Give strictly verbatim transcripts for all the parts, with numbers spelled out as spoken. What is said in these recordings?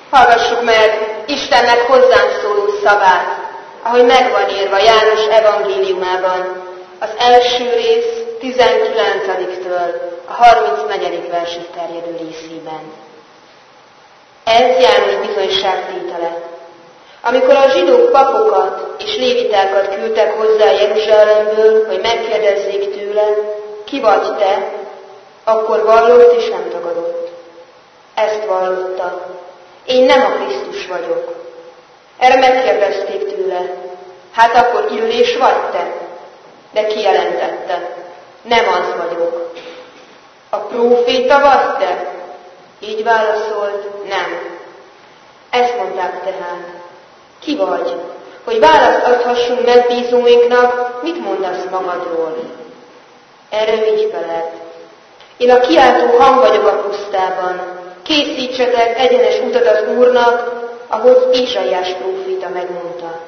Hallgassuk meg Istennek hozzánk szóló szavát, ahogy megvan írva János evangéliumában, az első rész tizenkilencediktől a harmincnegyedik versig terjedő részében. Ez János bizonyságtétele. Amikor a zsidók papokat és lévitákat küldtek hozzá Jeruzsálemből, hogy megkérdezzék tőle, ki vagy te, akkor vallott és nem tagadott. Ezt vallotta: én nem a Krisztus vagyok. Erre megkérdezték tőle: hát akkor Illés vagy te? De kijelentette: nem az vagyok. A próféta vagy te? Így válaszolt: nem. Ezt mondták tehát: ki vagy, hogy választ adhassunk megbízóinknak, mit mondasz magadról? Erre ő így felelt: én a kiáltó hang vagyok a pusztában, készítsetek egyenes utat az Úrnak, ahogy Ézsaiás próféta megmondta.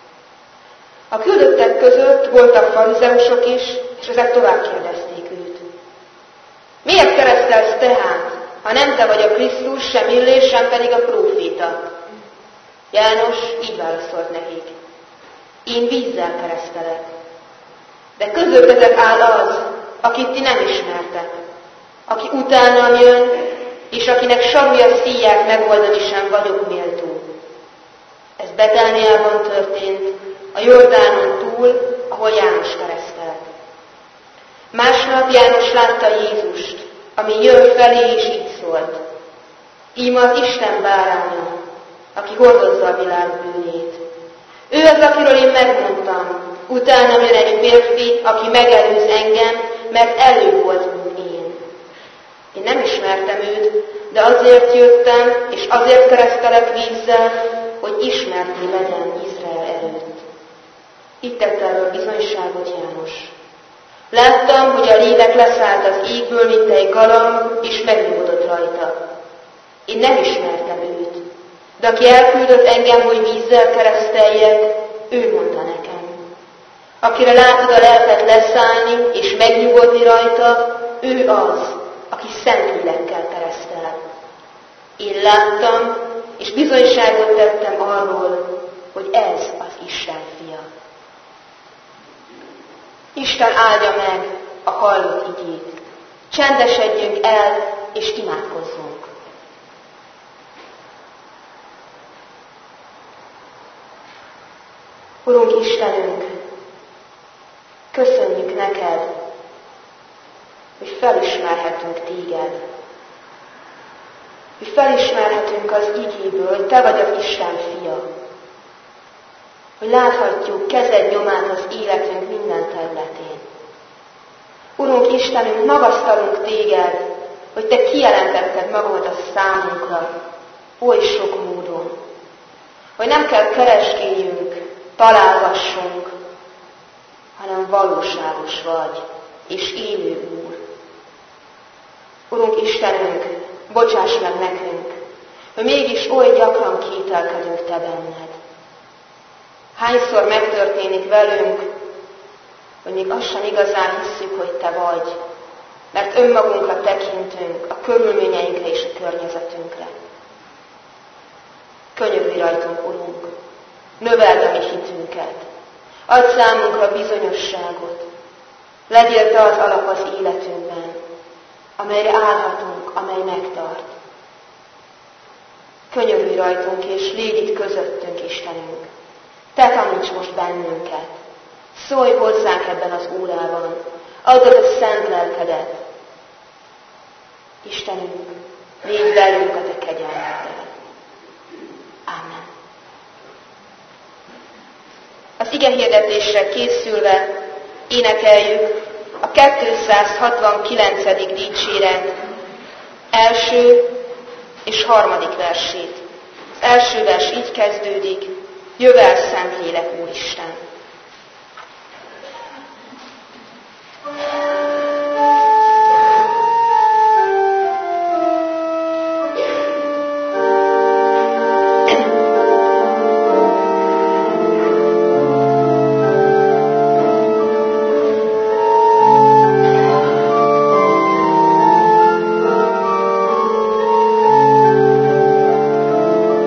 A küldöttek között voltak farizeusok is, és ezek tovább kérdezték őt: miért keresztelsz tehát, ha nem te vagy a Krisztus, sem Illés, sem pedig a próféta? János így válaszolt nekik: én vízzel keresztelek, de közöttetek áll az, akit ti nem ismertek, aki utánam jön, és akinek sarúja szíját megoldani sem vagyok méltó. Ez Betániában történt, a Jordánon túl, ahol János keresztelt. Másnap János látta Jézust, ami jön felé, és így szólt: íme az Isten báránya, aki hordozza a világ bűnét. Ő az, akiről én megmondtam: utánam jön egy férfi, aki megelőz engem, mert előbb volt, mint én. Én nem ismertem őt, de azért jöttem, és azért keresztelek vízzel, hogy ismerté legyen Izrael előtt. Itt tett erről bizonyságot János. Láttam, hogy a lélek leszállt az égből, mint egy galamb, és megnyugodott rajta. Én nem ismertem őt, de aki elküldött engem, hogy vízzel kereszteljek, ő mondta nekem: akire látod a lelket leszállni és megnyugodni rajta, ő az, aki Szentlélekkel keresztel. Én láttam, és bizonyságot tettem arról, hogy ez az Isten fia. Isten áldja meg a hallott igét. Csendesedjünk el, és imádkozzunk. Urunk Istenünk, köszönjük neked, hogy felismerhetünk téged. Hogy felismerhetünk az igéből, hogy te vagy az Isten fia. Hogy láthatjuk kezed nyomát az életünk minden területén. Urunk Istenünk, magasztalunk téged, hogy te kijelentetted magadat számunkra oly sok módon. Hogy nem kell keresgéljünk, találgassunk, hanem valóságos vagy, és élő Úr. Urunk Istenünk, bocsáss meg nekünk, hogy mégis oly gyakran kételkedünk te benned. Hányszor megtörténik velünk, hogy még azt sem igazán hisszük, hogy te vagy, mert önmagunkra tekintünk, a körülményeinkre és a környezetünkre. Könyörülj rajtunk, Urunk, növeld a mi hitünket, add számunkra bizonyosságot, legyél te az alap az életünkben, amelyre állhatunk, amely megtart. Könyörülj rajtunk, és légy itt közöttünk, Istenünk. Te taníts most bennünket. Szólj hozzánk ebben az órában. Add a szent lelkedet. Istenünk, légy velünk a te kegyelmeddel. Ámen. Az igehirdetésre készülve énekeljük a kétszázhatvankilencedik dicséret első és harmadik versét. Az első vers így kezdődik: jövel Szentlélek Úristen. Thank you.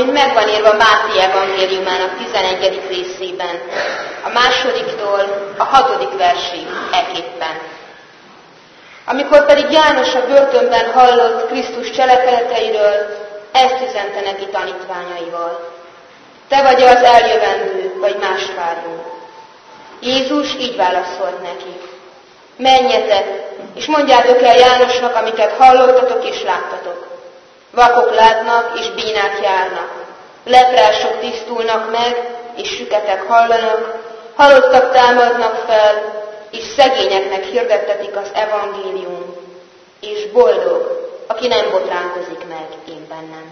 ahogy megvan írva Máté evangéliumának tizenegyedik részében, a másodiktól a hatodik versig eképpen. Amikor pedig János a börtönben hallott Krisztus cselekedeteiről, ezt üzente neki tanítványaival. Te vagy az eljövendő, vagy mást várjunk. Jézus így válaszolt neki. Menjetek, és mondjátok el Jánosnak, amiket hallottatok és láttatok. Vakok látnak, és bínák járnak. Leprások tisztulnak meg, és süketek hallanak. Halottak támadnak fel, és szegényeknek hirdettetik az evangélium. És boldog, aki nem botránkozik meg én bennem.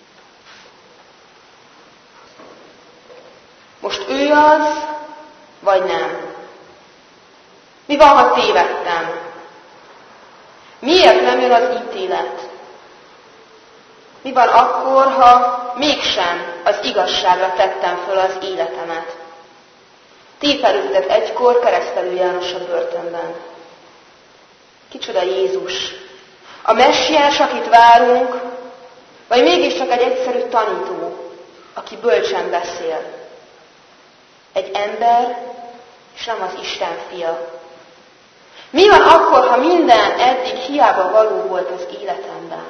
Most ő az, vagy nem? Mi van, ha tévedtem? Miért nem jön az ítélet? Mi van akkor, ha mégsem az igazságra tettem föl az életemet? Tépelődött egykor Keresztelő János a börtönben. Kicsoda Jézus? A messiás, akit várunk, vagy mégiscsak egy egyszerű tanító, aki bölcsen beszél? Egy ember, és nem az Isten fia. Mi van akkor, ha minden eddig hiába való volt az életemben?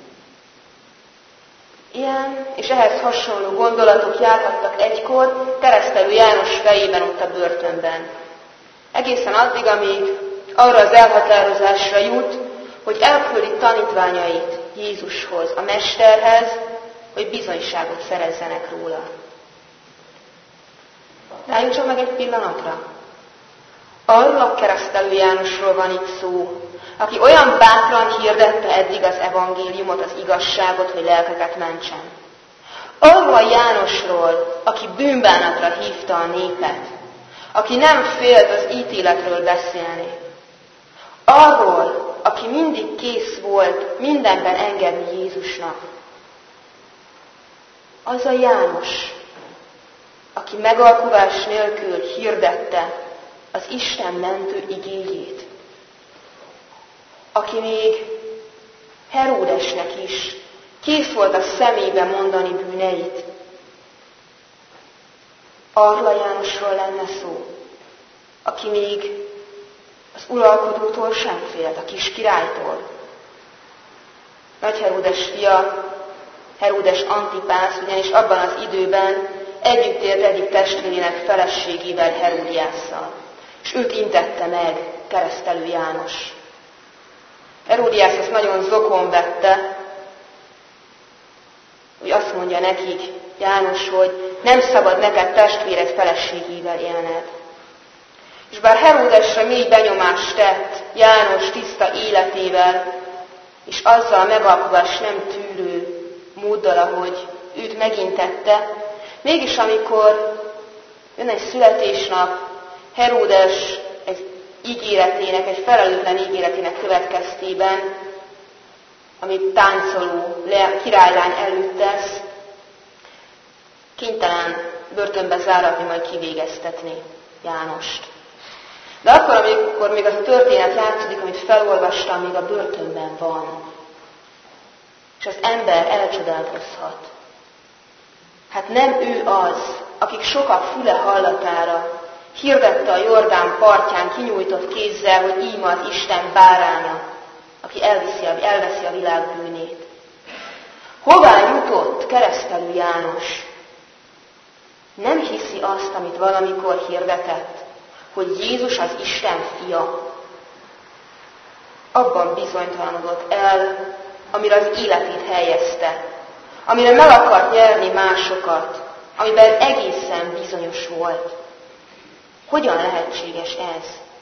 Ilyen és ehhez hasonló gondolatok járhattak egykor Keresztelő János fejében ott a börtönben. Egészen addig, amíg arra az elhatározásra jut, hogy elküldi tanítványait Jézushoz, a Mesterhez, hogy bizonyságot szerezzenek róla. De álljunk csak meg egy pillanatra. Arról a Keresztelő Jánosról van itt szó, aki olyan bátran hirdette eddig az evangéliumot, az igazságot, hogy lelkeket mentsen. Arról a Jánosról, aki bűnbánatra hívta a népet, aki nem félt az ítéletről beszélni. Arról, aki mindig kész volt mindenben engedni Jézusnak. Az a János, aki megalkuvás nélkül hirdette az Isten mentő igéjét, aki még Heródesnek is kész volt a szemébe mondani bűneit. Arról a Jánosról lenne szó, aki még az uralkodótól sem félt, a kis királytól. Nagy Heródes fia, Heródes Antipász ugyanis abban az időben együtt élt egyik testvérének feleségével, Heródiásszal, és őt intette meg Keresztelő János. Heródiász ezt nagyon zokon vette, hogy azt mondja nekik, János, hogy nem szabad neked testvéred feleségével élned. És bár Heródesre mély benyomást tett János tiszta életével, és azzal a megalkuvás nem tűrő móddal, ahogy őt megintette, mégis amikor jön egy születésnap, Heródes egy ígéretének, egy felelőtlen ígéretének következtében, amit táncoló királylány előtt tesz, kénytelen börtönbe záratni, majd kivégeztetni Jánost. De akkor, amikor még az a történet játszódik, amit felolvastam, még a börtönben van, és az ember elcsodálkozhat. Hát nem ő az, akik sokak füle hallatára hirdette a Jordán partján kinyújtott kézzel, hogy íme az Isten báránya, aki elviszi, elveszi a világ bűnét. Hová jutott Keresztelő János? Nem hiszi azt, amit valamikor hirdetett, hogy Jézus az Isten fia. Abban bizonytalanodott el, amire az életét helyezte, amire meg akart nyerni másokat, amiben egészen bizonyos volt. Hogyan lehetséges ez?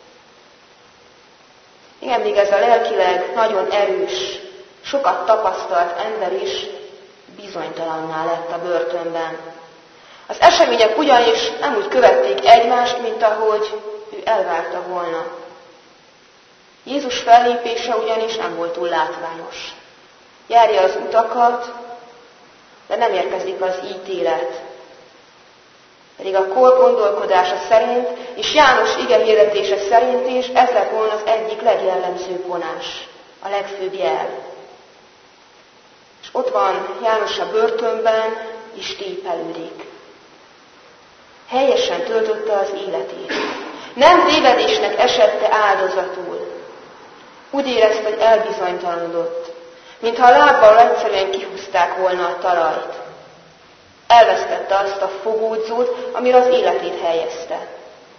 Igen, még ez a lelkileg nagyon erős, sokat tapasztalt ember is bizonytalanná lett a börtönben. Az események ugyanis nem úgy követték egymást, mint ahogy ő elvárta volna. Jézus fellépése ugyanis nem volt túl látványos. Járja az utakat, de nem érkezik az ítélet. Pedig a kor gondolkodása szerint, és János ige hirdetése szerint is ez lett volna az egyik legjellemzőbb vonás, a legfőbb jel. És ott van János a börtönben, is tépelődik. Helyesen töltötte az életét. Nem tévedésnek esette áldozatul. Úgy érezte, hogy elbizonytalanodott, mintha a lábbal egyszerűen kihúzták volna a talajt. Elvesztette azt a fogódzót, amire az életét helyezte.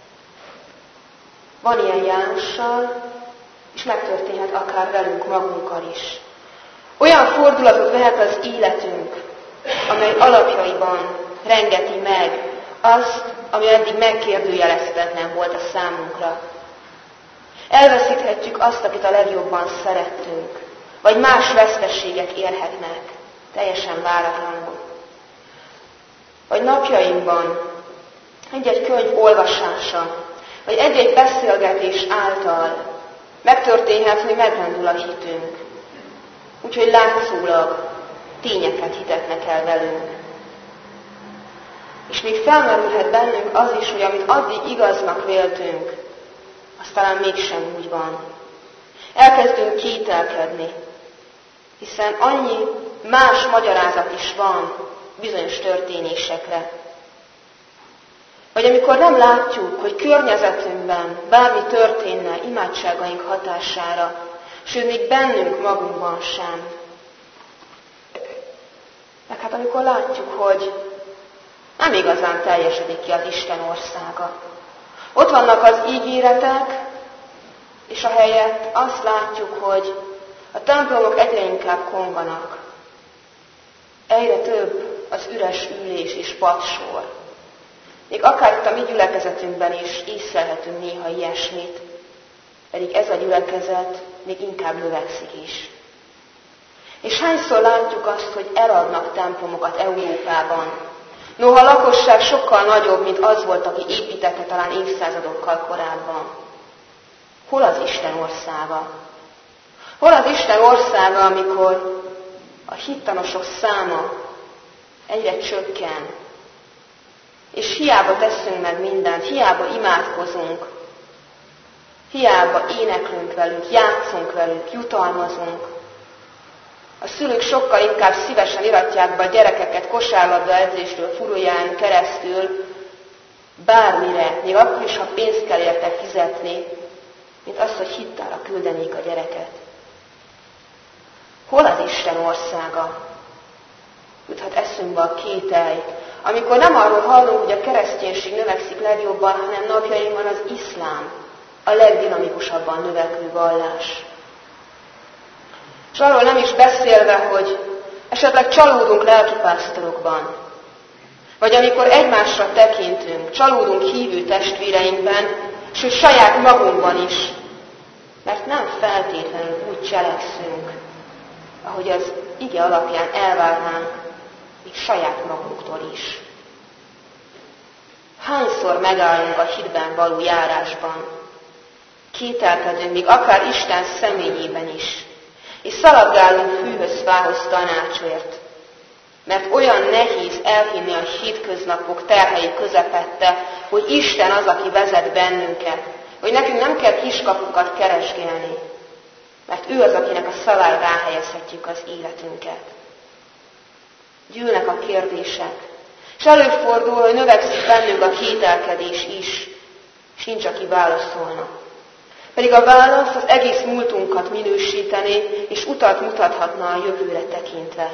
Van ilyen Jánossal, és megtörténhet akár velünk magunkkal is. Olyan fordulatot vehet az életünk, amely alapjaiban rengeti meg azt, ami eddig megkérdőjelezhetetlen volt a számunkra. Elveszíthetjük azt, akit a legjobban szerettünk, vagy más veszteségek érhetnek, teljesen váratlanul. Vagy napjainkban egy-egy könyv olvasása, vagy egy-egy beszélgetés által megtörténhet, hogy megrendül a hitünk. Úgyhogy látszólag tényeket hitetnek el velünk. És még felmerülhet bennünk az is, hogy amit addig igaznak véltünk, az talán mégsem úgy van. Elkezdünk kételkedni, hiszen annyi más magyarázat is van bizonyos történésekre. Vagy amikor nem látjuk, hogy környezetünkben bármi történne imádságaink hatására, sőt, még bennünk magunkban sem. Meg hát amikor látjuk, hogy nem igazán teljesedik ki az Isten országa. Ott vannak az ígéretek, és a helyett azt látjuk, hogy a templomok egyre inkább konganak. Egyre több az üres ülés és padsor. Még akár itt a mi gyülekezetünkben is észlelhetünk néha ilyesmit, pedig ez a gyülekezet még inkább növekszik is. És hányszor látjuk azt, hogy eladnak templomokat Európában, noha a lakosság sokkal nagyobb, mint az volt, aki építette talán évszázadokkal korábban. Hol az Isten országa? Hol az Isten országa, amikor a hittanosok száma egyre csökken, és hiába teszünk meg mindent, hiába imádkozunk, hiába éneklünk velük, játszunk velük, jutalmazunk. A szülők sokkal inkább szívesen iratják be a gyerekeket kosárlabda edzésről furulján keresztül bármire, még akkor is, ha pénzt kell érte fizetni, mint az, hogy hittára küldenék a gyereket. Hol az Isten országa? Juthat eszünkbe a kételj, amikor nem arról hallunk, hogy a kereszténység növekszik legjobban, hanem napjainkban az iszlám, a legdinamikusabban növekvő vallás. És arról nem is beszélve, hogy esetleg csalódunk lelkipásztorokban, vagy amikor egymásra tekintünk, csalódunk hívő testvéreinkben, sőt saját magunkban is, mert nem feltétlenül úgy cselekszünk, ahogy az ige alapján elvárnánk, még saját magunktól is. Hányszor megállunk a hitben való járásban, kételkedünk még akár Isten személyében is, és szaladgálunk fűhöz, fához tanácsért, mert olyan nehéz elhinni a hétköznapok terhei közepette, hogy Isten az, aki vezet bennünket, hogy nekünk nem kell kiskapukat keresgélni, mert ő az, akinek a szaván ráhelyezhetjük az életünket. Gyűlnek a kérdések, és előfordul, hogy növekszik bennünk a kételkedés is, és nincs, aki válaszolna. Pedig a válasz az egész múltunkat minősítené, és utat mutathatna a jövőre tekintve.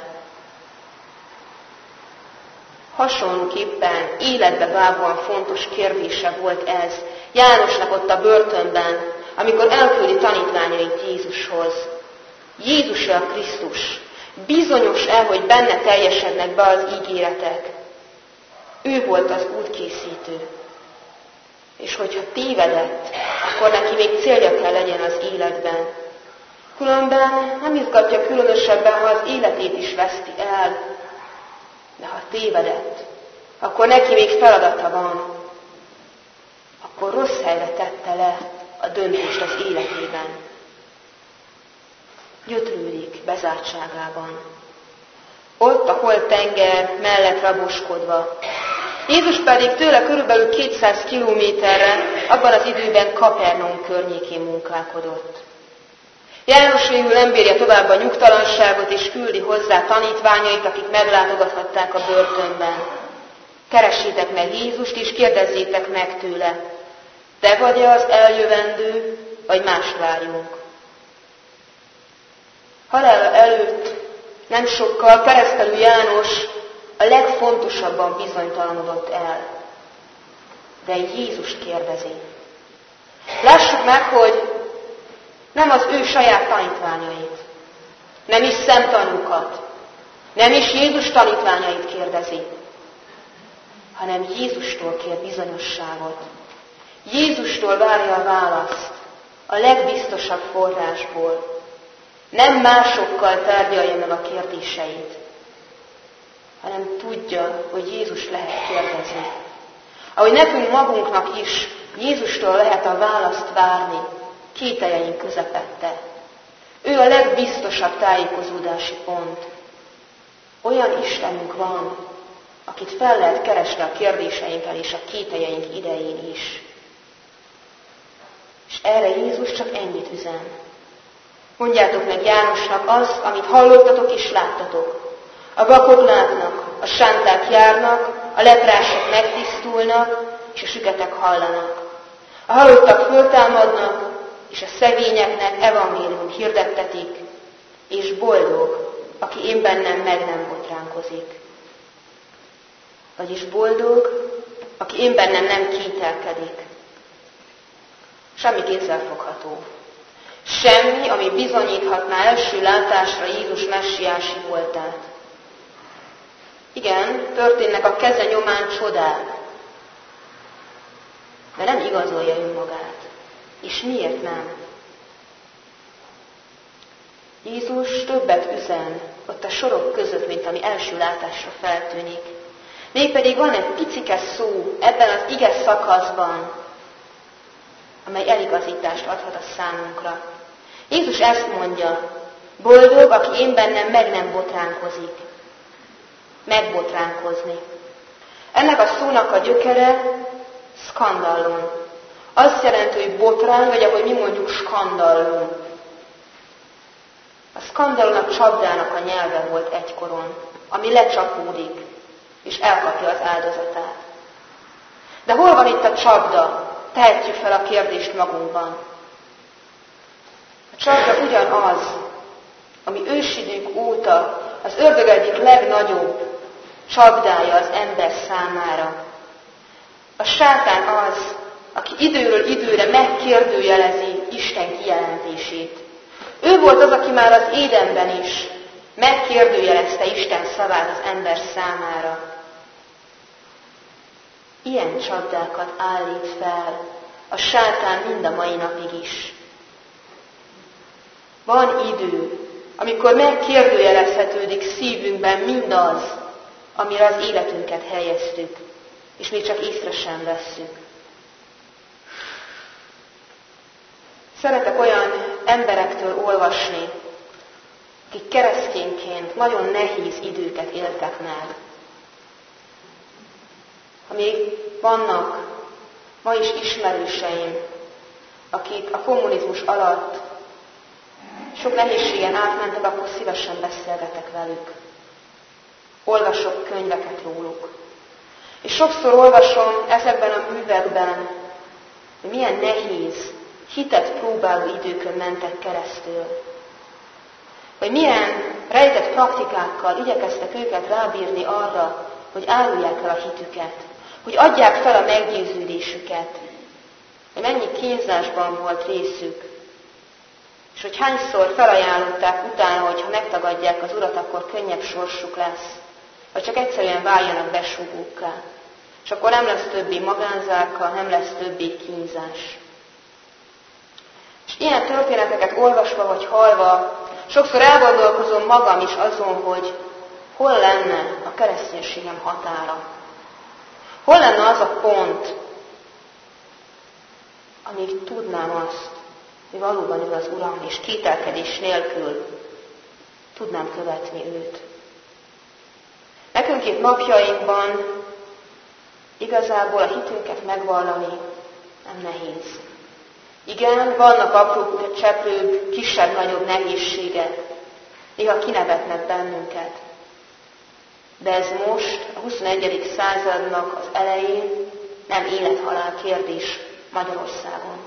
Hasonlóképpen életbe vágóan fontos kérdése volt ez Jánosnak ott a börtönben, amikor elküldi tanítványait Jézushoz. Jézus-e a Krisztus? Bizonyos-e, hogy benne teljesednek be az ígéretek? Ő volt az útkészítő. És hogyha tévedett, akkor neki még célja kell legyen az életben. Különben nem izgatja különösebben, ha az életét is veszti el. De ha tévedett, akkor neki még feladata van. Akkor rossz helyre tette le a döntést az életében. Gyötrődik bezártságában. Ott a holt tenger mellett raboskodva. Jézus pedig tőle körülbelül kétszáz kilométerre abban az időben Kapernaum környékén munkálkodott. János végül nem bírja tovább a nyugtalanságot, és küldi hozzá tanítványait, akik meglátogathatták a börtönben. Keressétek meg Jézust, és kérdezzétek meg tőle, te vagy-e az eljövendő, vagy mást várjunk? Halála előtt nem sokkal keresztelő János a legfontosabban bizonytalanodott el. De Jézust kérdezi. Lássuk meg, hogy nem az ő saját tanítványait, nem is szemtanúkat, nem is Jézus tanítványait kérdezi, hanem Jézustól kér bizonyosságot. Jézustól várja a választ, a legbiztosabb forrásból. Nem másokkal tárgyalja meg a kérdéseit, hanem tudja, hogy Jézus lehet kérdezni. Ahogy nekünk magunknak is Jézustól lehet a választ várni, kételjeink közepette. Ő a legbiztosabb tájékozódási pont. Olyan Istenünk van, akit fel lehet keresni a kérdéseinkkel és a kételjeink idején is. És erre Jézus csak ennyit üzen. Mondjátok meg Jánosnak azt, amit hallottatok és láttatok. A vakok látnak, a sánták járnak, a leprások megtisztulnak, és a süketek hallanak. A halottak föltámadnak, és a szegényeknek evangélium hirdettetik, és boldog, aki én bennem meg nem botránkozik. Vagyis boldog, aki én bennem nem kételkedik. Semmi kézzelfogható. Semmi, ami bizonyíthatná első látásra Jézus messiási voltát. Igen, történnek a keze nyomán csodák, de nem igazolja önmagát. És miért nem? Jézus többet üzen ott a sorok között, mint ami első látásra feltűnik. Mégpedig van egy picike szó ebben az ige szakaszban, amely eligazítást adhat a számunkra. Jézus ezt mondja, boldog, aki én bennem meg nem botránkozik. Megbotránkozni. Ennek a szónak a gyökere skandallum. Azt jelenti, hogy botrány, vagy ahogy mi mondjuk skandallum. A skandallum a csapdának a nyelve volt egykoron, ami lecsapódik, és elkapja az áldozatát. De hol van itt a csapda? Tehetjük fel a kérdést magunkban. A csapda ugyanaz, ami ősidők óta az ördög egyik legnagyobb csapdája az ember számára. A sátán az, aki időről időre megkérdőjelezi Isten kijelentését. Ő volt az, aki már az Édenben is megkérdőjelezte Isten szavát az ember számára. Ilyen csapdákat állít fel a sátán mind a mai napig is. Van idő, amikor megkérdőjelezhetődik szívünkben mindaz, amire az életünket helyeztük, és még csak észre sem vesszük. Szeretek olyan emberektől olvasni, akik keresztényként nagyon nehéz időket éltek meg. Amíg vannak ma is ismerőseim, akik a kommunizmus alatt sok nehézségen átmentek, akkor szívesen beszélgetek velük. Olvasok könyveket róluk. És sokszor olvasom ezekben a művekben, hogy milyen nehéz, hitet próbáló időkön mentek keresztül. Hogy milyen rejtett praktikákkal igyekeztek őket rábírni arra, hogy árulják el a hitüket, hogy adják fel a meggyőződésüket, hogy mennyi kínzásban volt részük, és hogy hányszor felajánlották utána, hogy ha megtagadják az Urat, akkor könnyebb sorsuk lesz, vagy csak egyszerűen váljanak besúgókká, és akkor nem lesz többé magánzárka, nem lesz többé kínzás. És ilyen történeteket olvasva vagy hallva, sokszor elgondolkozom magam is azon, hogy hol lenne a kereszténységem határa. Hol lenne az a pont, amíg tudnám azt, hogy valóban ő az Uram, és kételkedés nélkül tudnám követni őt. Nekünk itt napjainkban igazából a hitünket megvallani nem nehéz. Igen, vannak apró, cseprőbb, kisebb-nagyobb nehézségek, néha kinevetnek bennünket. De ez most, a huszonegyedik századnak az elején nem élet-halál kérdés Magyarországon.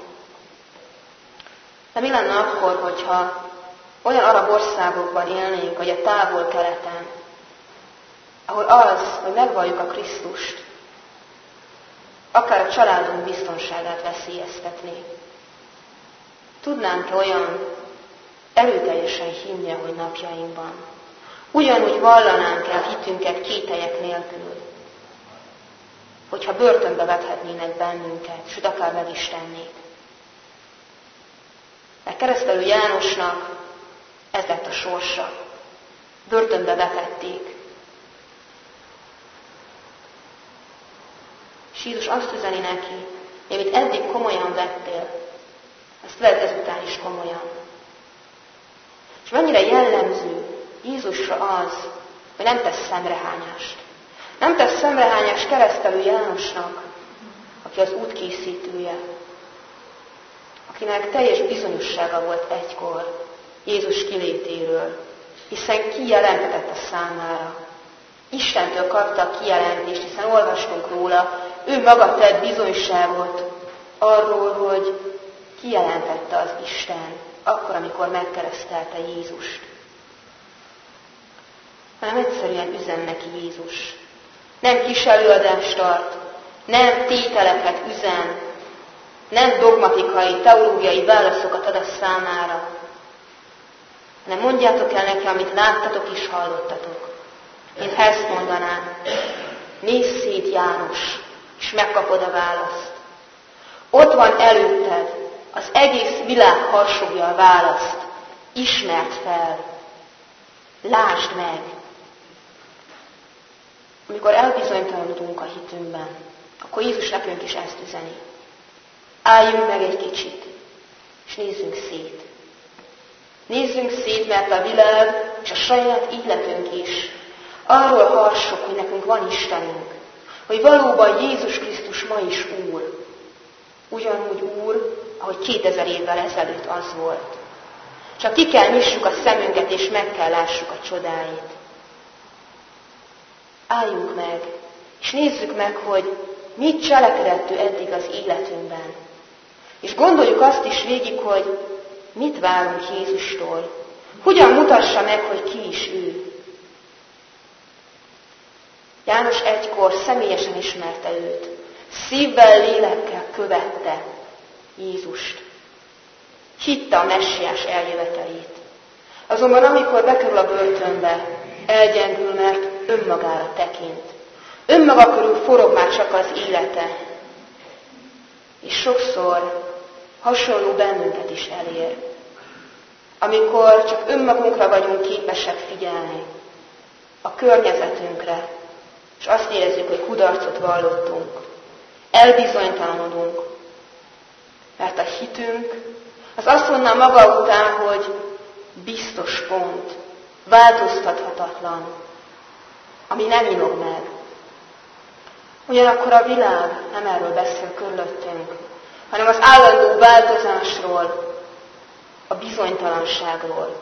De mi lenne akkor, hogyha olyan arab országokban élnénk, vagy a távol-keleten, ahol az, hogy megvalljuk a Krisztust, akár a családunk biztonságát veszélyeztetné. Tudnánk olyan erőteljesen hinni, hogy napjainkban. Ugyanúgy vallanánk el hitünket kételyek nélkül, hogyha börtönbe vethetnének bennünket, sőt akár meg is tennék. Mert Keresztelő Jánosnak ez lett a sorsa. Börtönbe vetették. És Jézus azt üzeni neki, hogy amit eddig komolyan vettél, ezt vedd ezután is komolyan. És mennyire jellemző Jézusra az, hogy nem tesz szemrehányást. Nem tesz szemrehányást Keresztelő Jánosnak, aki az útkészítője, akinek teljes bizonyossága volt egykor Jézus kilétéről, hiszen kijelentetett a számára. Istentől kapta a kijelentést, hiszen olvastunk róla, ő maga tett bizonyságot arról, hogy kijelentette az Isten, akkor, amikor megkeresztelte Jézust. Hanem egyszerűen üzen neki Jézus. Nem kis előadást tart, nem tételeket üzen, nem dogmatikai, teológiai válaszokat ad a számára, hanem mondjátok el neki, amit láttatok és hallottatok. Mintha ezt mondanám, nézz szét János, és megkapod a választ. Ott van előtted, az egész világ harsogja a választ. Ismerd fel, lásd meg. Amikor elbizonytalanodunk a hitünkben, akkor Jézus nekünk is ezt üzeni. Álljunk meg egy kicsit, és nézzünk szét. Nézzünk szét, mert a világ és a saját életünk is arról harsog, hogy nekünk van Istenünk, hogy valóban Jézus Krisztus ma is Úr. Ugyanúgy Úr, ahogy kétezer évvel ezelőtt az volt. Csak ki kell nyissuk a szemünket, és meg kell lássuk a csodáit. Álljunk meg, és nézzük meg, hogy mit cselekedett ő eddig az életünkben. És gondoljuk azt is végig, hogy mit várunk Jézustól. Hogyan mutassa meg, hogy ki is ő. János egykor személyesen ismerte őt. Szívvel, lélekkel követte Jézust. Hitte a messiás eljövetelét. Azonban amikor bekerül a börtönbe, elgyengül, mert önmagára tekint. Önmaga körül forog már csak az élete. És sokszor hasonló bennünket is elér. Amikor csak önmagunkra vagyunk képesek figyelni, a környezetünkre, és azt érezzük, hogy kudarcot vallottunk, elbizonytalanodunk, mert a hitünk az azt mondná maga után, hogy biztos pont, változtathatatlan, ami nem inog meg. Ugyanakkor a világ nem erről beszél körülöttünk, hanem az állandó változásról, a bizonytalanságról.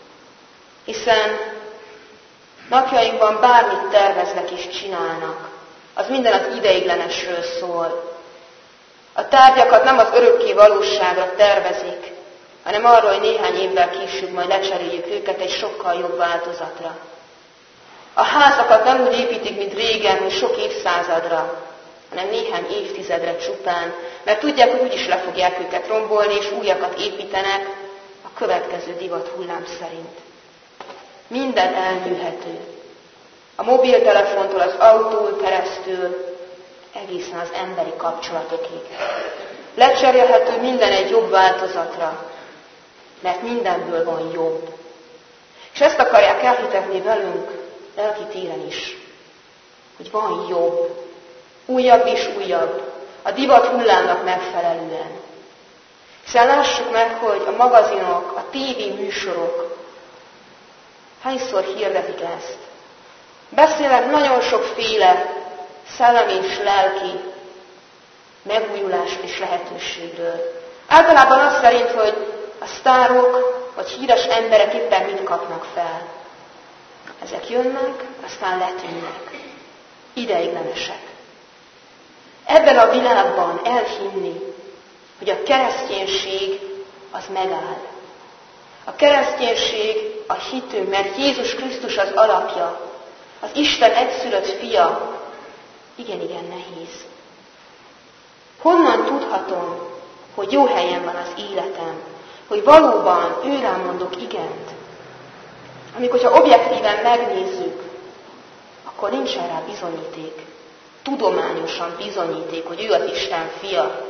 Hiszen napjainkban bármit terveznek és csinálnak, az minden az ideiglenesről szól. A tárgyakat nem az örökké valóságra tervezik, hanem arról, hogy néhány évvel később majd lecseréljük őket egy sokkal jobb változatra. A házakat nem úgy építik, mint régen, hogy sok évszázadra, hanem néhány évtizedre csupán, mert tudják, hogy úgyis le fogják őket rombolni, és újakat építenek a következő divat hullám szerint. Minden elműhető. A mobiltelefontól az autón keresztül egészen az emberi kapcsolatokig. Lecserélhető minden egy jobb változatra, mert mindenből van jobb. És ezt akarják elhitetni velünk lelki téren is, hogy van jobb, újabb és újabb, a divat hullámnak megfelelően. Hiszen lássuk meg, hogy a magazinok, a tévé műsorok hányszor hirdetik ezt. Beszélnek nagyon sokféle szellemi és lelki megújulás és lehetőségről. Általában az szerint, hogy a sztárok vagy híres emberek éppen mit kapnak fel. Ezek jönnek, aztán letűnnek. Ideiglenesek. Ebben a világban elhinni, hogy a kereszténység az megáll. A kereszténység a hitünk, mert Jézus Krisztus az alapja, az Isten egyszülött fia, igen-igen nehéz. Honnan tudhatom, hogy jó helyen van az életem, hogy valóban őrám mondok igent? Amikor, ha objektíven megnézzük, akkor nincsen rá bizonyíték. Tudományosan bizonyíték, hogy ő az Isten fia.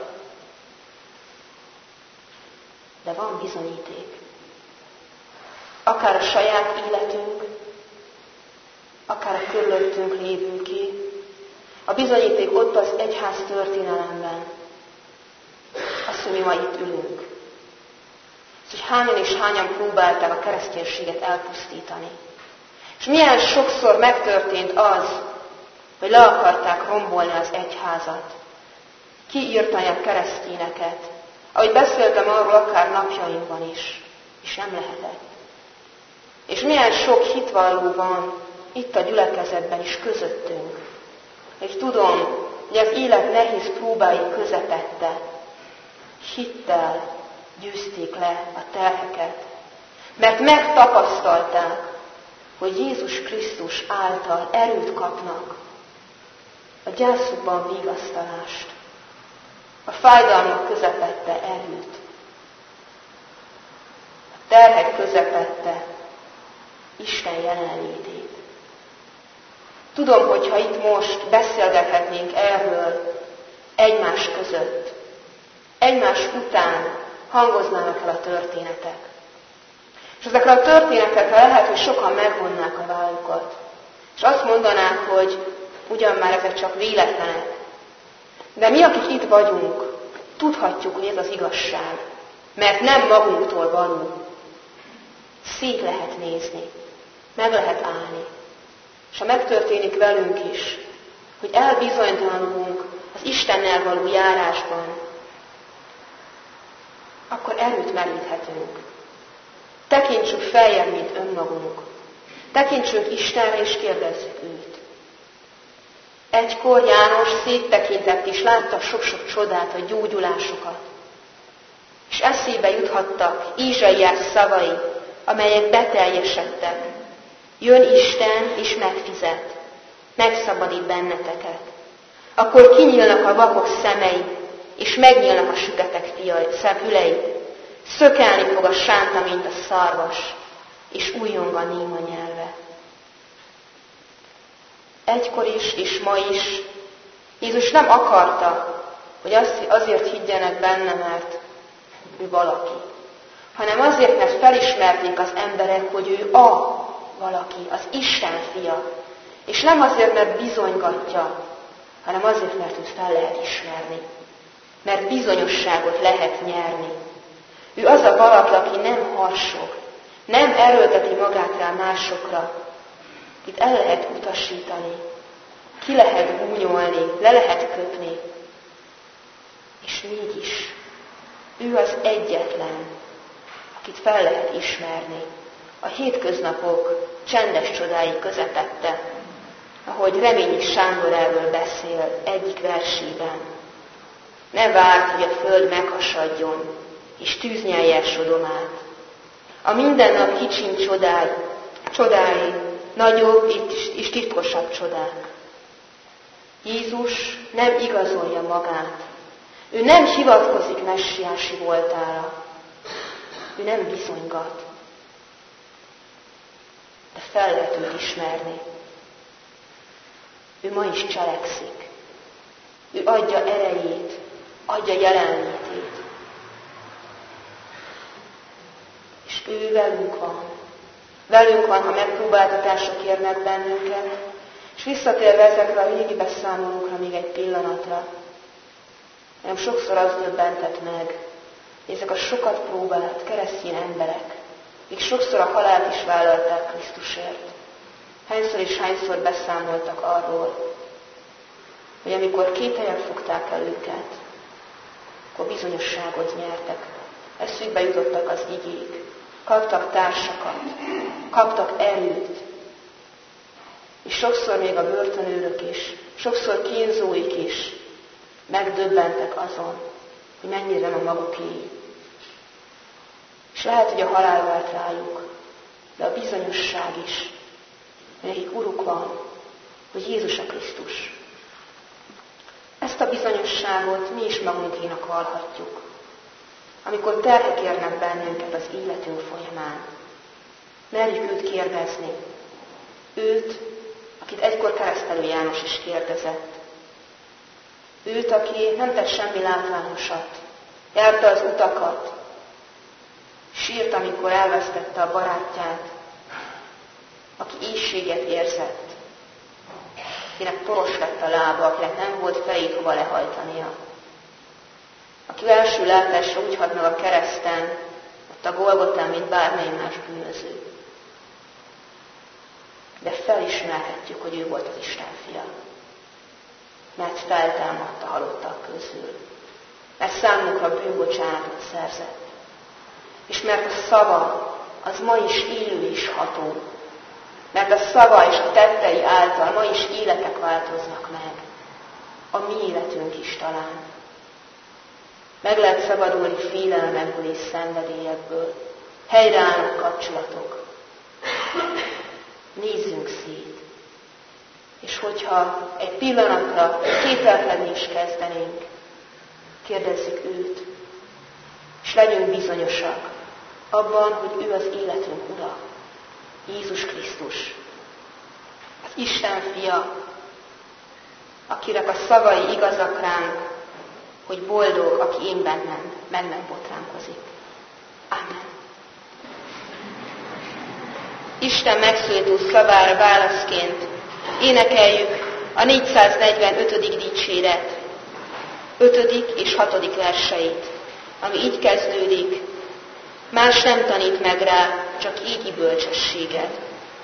De van bizonyíték. Akár a saját életünk, akár a körülöttünk lévőké. A bizonyíték ott az egyház történelemben. Azt, hogy mi ma itt ülünk. Az, hogy hányan és hányan próbálták a kereszténységet elpusztítani. És milyen sokszor megtörtént az, hogy le akarták rombolni az egyházat. Kiírtani a keresztényeket. Ahogy beszéltem arról akár napjainkban is. És nem lehetett. És milyen sok hitvalló van itt a gyülekezetben is közöttünk. És tudom, hogy az élet nehéz próbái közepette hittel győzték le a terheket. Mert megtapasztalták, hogy Jézus Krisztus által erőt kapnak, a gyászukban vigasztalást, a fájdalmak közepette erőt, a terhek közepette Isten jelenlétét. Tudom, hogyha itt most beszélgethetnénk erről egymás között, egymás után hangoznának el a történetek. És ezekre a történetekre lehet, hogy sokan megvonnák a vállukat. És azt mondanák, hogy ugyan már ezek csak véletlenek. De mi, akik itt vagyunk, tudhatjuk, hogy ez az igazság. Mert nem magunktól való. Szét lehet nézni. Meg lehet állni. És ha megtörténik velünk is, hogy elbizonytalanulunk az Istennel való járásban, akkor erőt meríthetünk. Tekintsük feljebb, mint önmagunk. Tekintsünk Istenre, és kérdezzük őt. Egykor János széttekintett, és látta sok-sok csodát, a gyógyulásokat. És eszébe juthattak Ézsaiás szavai, amelyek beteljesedtek. Jön Isten, és megfizet. Megszabadít benneteket. Akkor kinyílnak a vakok szemei, és megnyílnak a süketek fülei. Szökelni fog a sánta, mint a szarvas, és újjong a néma nyelve. Egykor is, és ma is Jézus nem akarta, hogy azért higgyenek benne, mert ő valaki, hanem azért, mert felismerték az emberek, hogy ő a valaki, az Isten fia. És nem azért, mert bizonygatja, hanem azért, mert őt fel lehet ismerni. Mert bizonyosságot lehet nyerni. Ő az a valaki, aki nem harsog, nem erőlteti magát rá másokra. Itt el lehet utasítani, ki lehet gúnyolni, le lehet köpni. És mégis ő az egyetlen, akit fel lehet ismerni a hétköznapok csendes csodái közepette, ahogy Reményi Sándor erről beszél egyik versében. Ne várd, hogy a föld meghasadjon, és tűz nyelje el Sodomát. A mindennap kicsin csodái, csodái, nagyobb és titkosabb csodák. Jézus nem igazolja magát. Ő nem hivatkozik messiási voltára. Ő nem bizonygat. De fel lehet őt ismerni. Ő ma is cselekszik. Ő adja erejét, adja jelenlétét. És ő velünk van. Velünk van, ha megpróbáltatások érnek bennünket. És visszatérve ezekre a régi beszámolókra még egy pillanatra. Nem sokszor az döbbentett meg, hogy ezek a sokat próbált keresztény emberek, még sokszor a halált is vállalták Krisztusért. Hányszor és hányszor beszámoltak arról, hogy amikor kételyek fogták el őket, akkor bizonyosságot nyertek. Eszükbe jutottak az igék, kaptak társakat, kaptak erőt. És sokszor még a börtönőrök is, sokszor kínzóik is megdöbbentek azon, hogy mennyire nem a maguké. És lehet, hogy a halál vált rájuk, de a bizonyosság is, hogy nekik uruk van, hogy Jézus a Krisztus. Ezt a bizonyosságot mi is magunkénak vallhatjuk, amikor terhek érnek bennünket az életünk folyamán. Merjük őt kérdezni, őt, akit egykor Keresztelő János is kérdezett. Őt, aki nem tett semmi látványosat, járta az utakat, sírt, amikor elvesztette a barátját, aki éhséget érzett, akinek poros lett a lába, akinek nem volt fejét hova lehajtania, aki első látásra úgy halt meg a kereszten, ott a Golgotán, mint bármely más bűnöző. De felismerhetjük, hogy ő volt az Isten fia, mert feltámadt a halottak közül, mert számunkra bűnbocsánatot szerzett, és mert a szava az ma is élő és ható, mert a szava és a tettei által ma is életek változnak meg, a mi életünk is talán. Meg lehet szabadulni félelmekből és szenvedélyekből, helyreállnak kapcsolatok. Nézzünk szét, és hogyha egy pillanatra kételkedni is kezdenénk, kérdezzük őt, és legyünk bizonyosak abban, hogy ő az életünk ura, Jézus Krisztus, az Isten fia, akinek a szavai igazak ránk, hogy boldog, aki én bennem, meg nem botránkozik. Amen. Isten megszólító szavára válaszként énekeljük a négyszáznegyvenötödik dicséret ötödik és hatodik verseit, ami így kezdődik: más nem tanít meg rá, csak égi bölcsességet.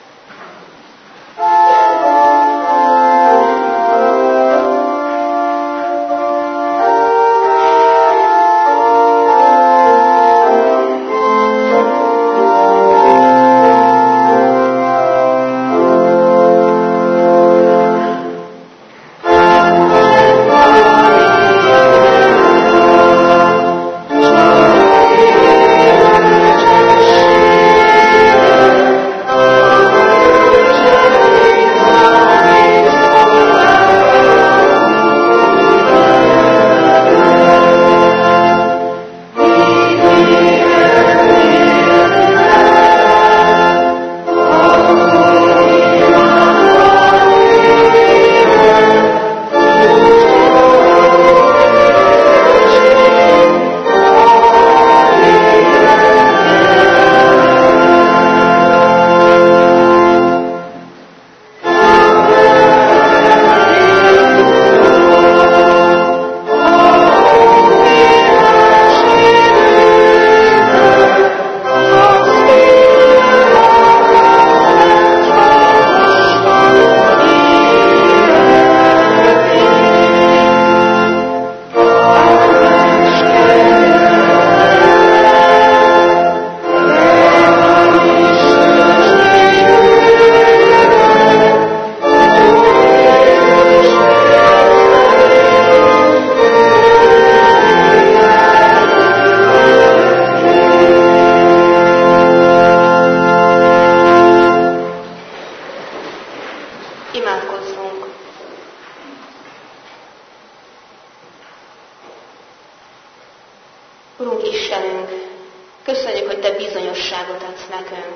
Urunk Istenünk, köszönjük, hogy Te bizonyosságot adsz nekünk,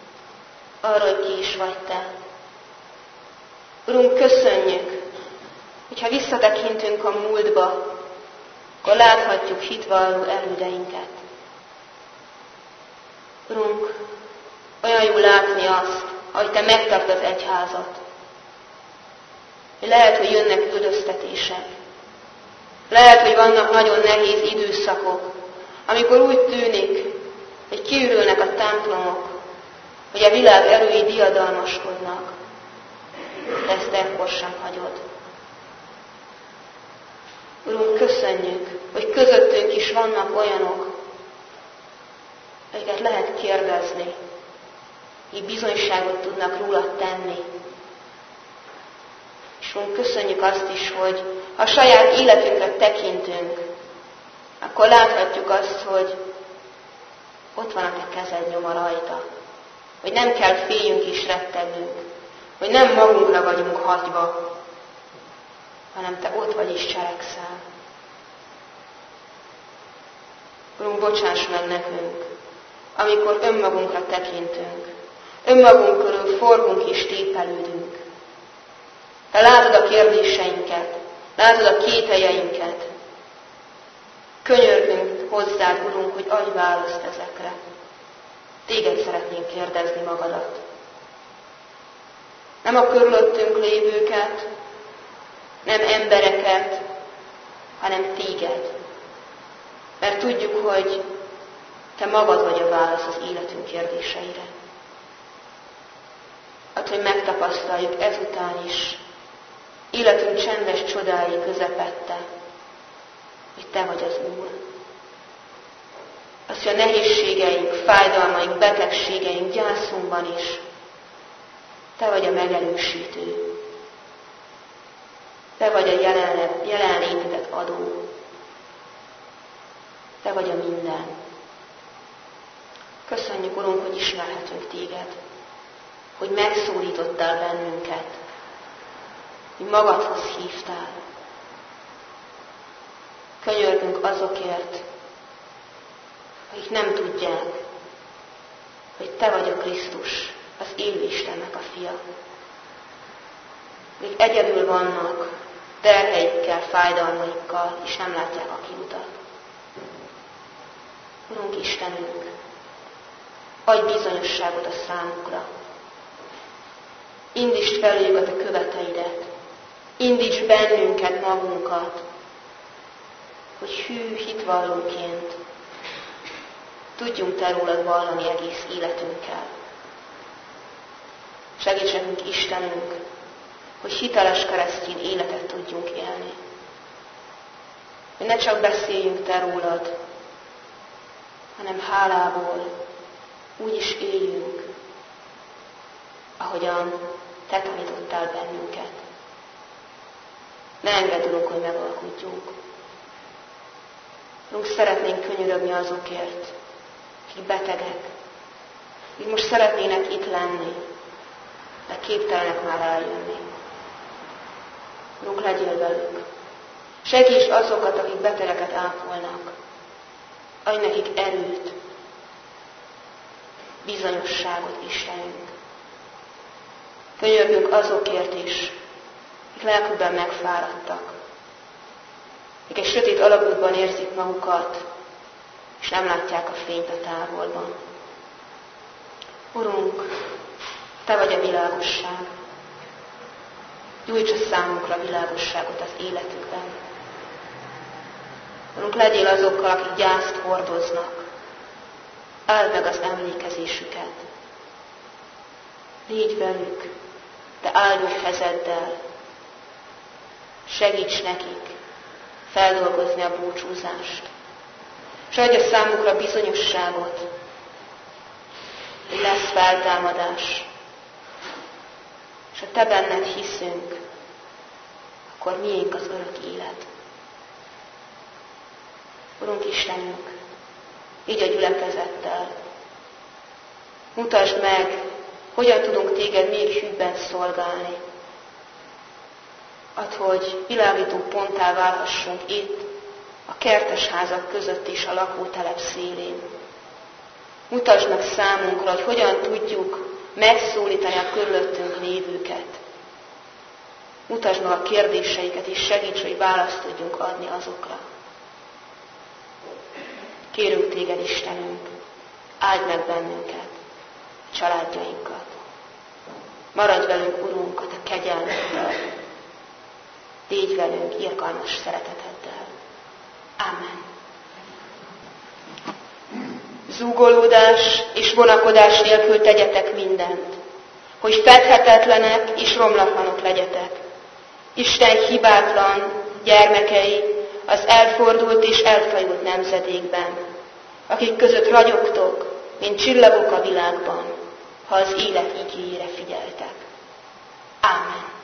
arról, hogy ki is vagy Te. Urunk, köszönjük, hogyha visszatekintünk a múltba, akkor láthatjuk hitvalló elődeinket. Urunk, olyan jó látni azt, ahogy Te megtartod az egyházat. Lehet, hogy jönnek üldöztetések. Lehet, hogy vannak nagyon nehéz időszakok, amikor úgy tűnik, hogy kiürülnek a templomok, hogy a világ erői diadalmaskodnak, de ezt ekkor sem hagyod. Urunk, köszönjük, hogy közöttünk is vannak olyanok, akiket lehet kérdezni, akik bizonyságot tudnak rólad tenni. És Urunk, köszönjük azt is, hogy ha a saját életünkre tekintünk, akkor láthatjuk azt, hogy ott van a te kezed nyoma rajta. Hogy nem kell féljünk és rettegnünk. Hogy nem magunkra vagyunk hagyva, hanem te ott vagy és cselekszel. Urunk, bocsáss meg nekünk, amikor önmagunkra tekintünk. Önmagunk körül forgunk és tépelődünk. Te látod a kérdéseinket, látod a kételjeinket. Könyörgünk hozzád, Urunk, hogy adj választ ezekre. Téged szeretnénk kérdezni magadat. Nem a körülöttünk lévőket, nem embereket, hanem téged. Mert tudjuk, hogy te magad vagy a válasz az életünk kérdéseire. Hát, hogy megtapasztaljuk ezután is, életünk csendes csodái közepette, hogy te vagy az Úr. Azt, hogy a nehézségeink, fájdalmaink, betegségeink, gyászunkban is te vagy a megerősítő. Te vagy a jelenlétedet adó. Te vagy a minden. Köszönjük, Urunk, hogy ismerhetünk téged, hogy megszólítottál bennünket, hogy magadhoz hívtál. Könyörgünk azokért, akik nem tudják, hogy te vagy a Krisztus, az élő Istennek a fia. Akik egyedül vannak, terheikkel, fájdalmaikkal, és nem látják a kiutat. Urunk Istenünk, adj bizonyosságot a számukra. Indítsd felőjük a te követeidet. Indíts bennünket, magunkat, hogy hű hitvallóként tudjunk te rólad vallani egész életünkkel. Segíts nekünk, Istenünk, hogy hiteles keresztény életet tudjunk élni. Hogy ne csak beszéljünk te rólad, hanem hálából úgy is éljünk, ahogyan te tanítottál bennünket. Ne engedd, Urunk, hogy megalkudjunk. Urunk, szeretnénk könyörögni azokért, akik betegek, akik most szeretnének itt lenni, de képtelenek már eljönni. Urunk, legyél velük. Segíts azokat, akik betegeket ápolnak. Adj nekik erőt, bizonyosságot, Istenünk. Könyörgünk azokért is, akik lelkükben megfáradtak, akik egy sötét alagútban érzik magukat, és nem látják a fényt a távolban. Urunk, te vagy a világosság. Gyújts a számunkra világosságot az életükben. Urunk, legyél azokkal, akik gyászt hordoznak. Áld meg az emlékezésüket. Légy velük, te áldó kezeddel. Segíts nekik feldolgozni a búcsúzást. És adj a számukra bizonyosságot, hogy lesz feltámadás. És ha te benned hiszünk, akkor miénk az örök élet. Urunk Istenünk, így a gyülekezettel mutasd meg, hogyan tudunk téged még hűbben szolgálni. Add, hogy világító ponttá válhassunk itt, a kertesházak között is a lakótelep szélén. Mutasd meg számunkra, hogy hogyan tudjuk megszólítani a körülöttünk lévőket. Mutasd meg a kérdéseiket, és segíts, hogy választ tudjunk adni azokra. Kérünk téged, Istenünk, áld meg bennünket, a családjainkat. Maradj velünk, Urunk, a te kegyelmeddel. Légy velünk irgalmas szereteteddel. Amen. Zúgolódás és vonakodás nélkül tegyetek mindent, hogy fedhetetlenek és romlatlanok legyetek. Isten hibátlan gyermekei, az elfordult és elfajult nemzedékben, akik között ragyogtok, mint csillagok a világban, ha az élet igéjére figyeltek. Ámen.